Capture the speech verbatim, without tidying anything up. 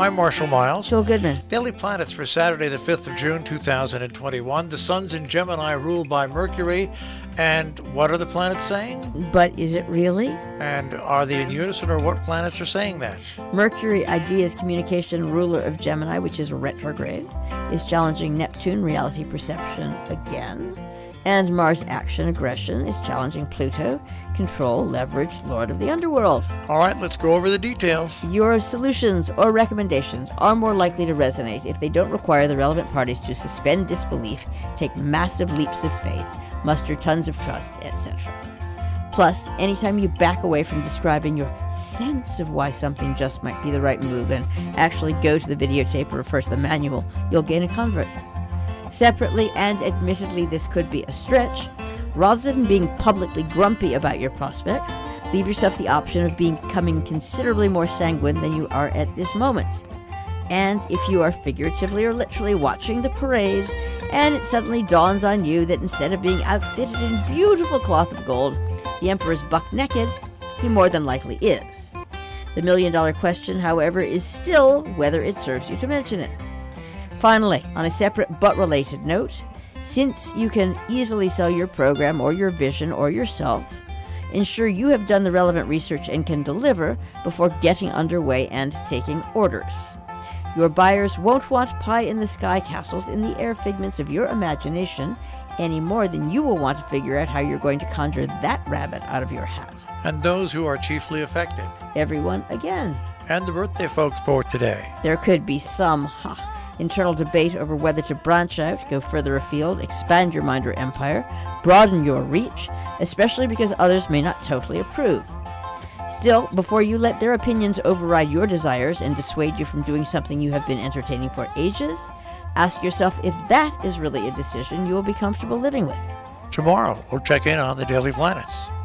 I'm Marshall Miles. Jill Goodman. Daily Planets for Saturday, the fifth of June, two thousand twenty-one. The sun's in Gemini, ruled by Mercury. And what are the planets saying? But is it really? And are they in unison, or what planets are saying that? Mercury, ideas, communication, ruler of Gemini, which is retrograde, is challenging Neptune, reality perception again. And Mars, action, aggression, is challenging Pluto, control, leverage, lord of the underworld. All right, let's go over the details. Your solutions or recommendations are more likely to resonate if they don't require the relevant parties to suspend disbelief, take massive leaps of faith, muster tons of trust, et cetera. Plus, anytime you back away from describing your sense of why something just might be the right move and actually go to the videotape or refer to the manual, you'll gain a convert. Separately, and admittedly this could be a stretch, rather than being publicly grumpy about your prospects, leave yourself the option of becoming considerably more sanguine than you are at this moment. And if you are figuratively or literally watching the parade, and it suddenly dawns on you that instead of being outfitted in beautiful cloth of gold, the emperor's buck naked, he more than likely is. The million-dollar question, however, is still whether it serves you to mention it. Finally, on a separate but related note, since you can easily sell your program or your vision or yourself, ensure you have done the relevant research and can deliver before getting underway and taking orders. Your buyers won't want pie-in-the-sky castles in the air figments of your imagination any more than you will want to figure out how you're going to conjure that rabbit out of your hat. And those who are chiefly affected. Everyone again. And the birthday folks for today. There could be some, ha, internal debate over whether to branch out, go further afield, expand your mind or empire, broaden your reach, especially because others may not totally approve. Still, before you let their opinions override your desires and dissuade you from doing something you have been entertaining for ages, ask yourself if that is really a decision you will be comfortable living with. Tomorrow, we'll check in on the Daily Planets.